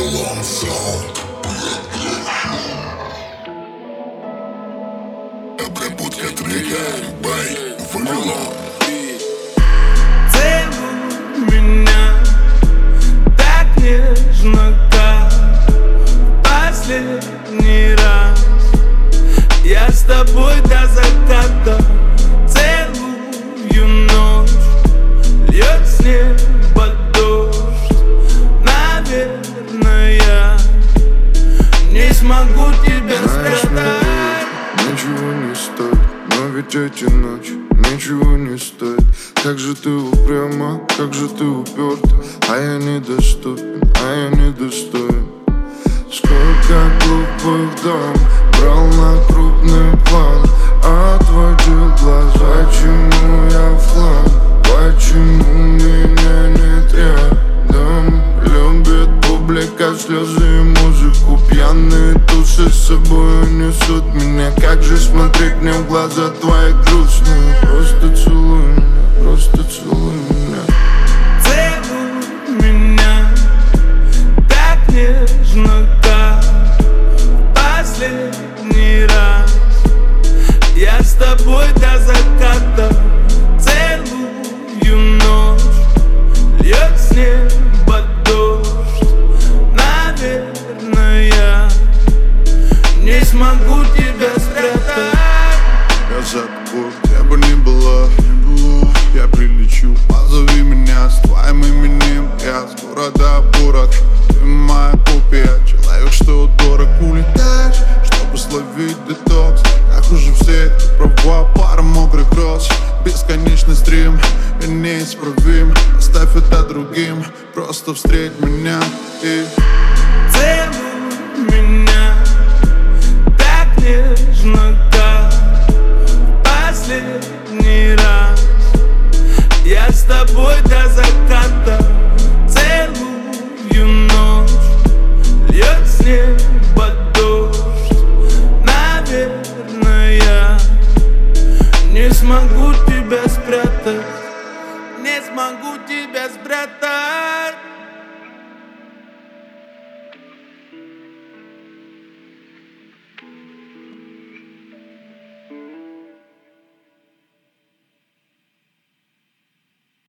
Обработка трека by Вавилон. Целуй меня так нежно, как в последний раз. Я с тобой до заката. Целую ночь, льет с неба дождь. Наверное, я не смогу тебя спрятать. Ничего не стоит, но ведь эти ночи ничего не стоит. Как же ты упряма, как же ты уперта, а я недоступен, а я недостоин. Сколько глупых дам брал на крупный план, отводил глаза. Почему я в хлам, почему меня нет рядом? Любит публика, слезы и музыку. Пьяные тусы с собой несут меня. Как же смотреть мне в глаза твои грустные? Просто целуй меня, просто целуй меня. Целуй меня так нежно, как в последний раз. Я с тобой до заката. Целую ночь, льет с неба дождь. Наверное, я не смогу тебя спрятать. Я за тобой, где бы ни была, я прилечу. Позови меня с твоим именем. Я с города в город, ты моя копия. Человек, что дорог, улетаешь, чтобы словить детокс. Как уже все, ты права, пара мокрых роз. Бесконечный стрим, я неисправим. Оставь это другим, просто встреть меня и целуй меня так нежно, как в последний раз. Я с тобой до заката. Целую ночь, льет с неба дождь. Наверное, я не смогу тебя спрятать. Не смогу тебя спрятать.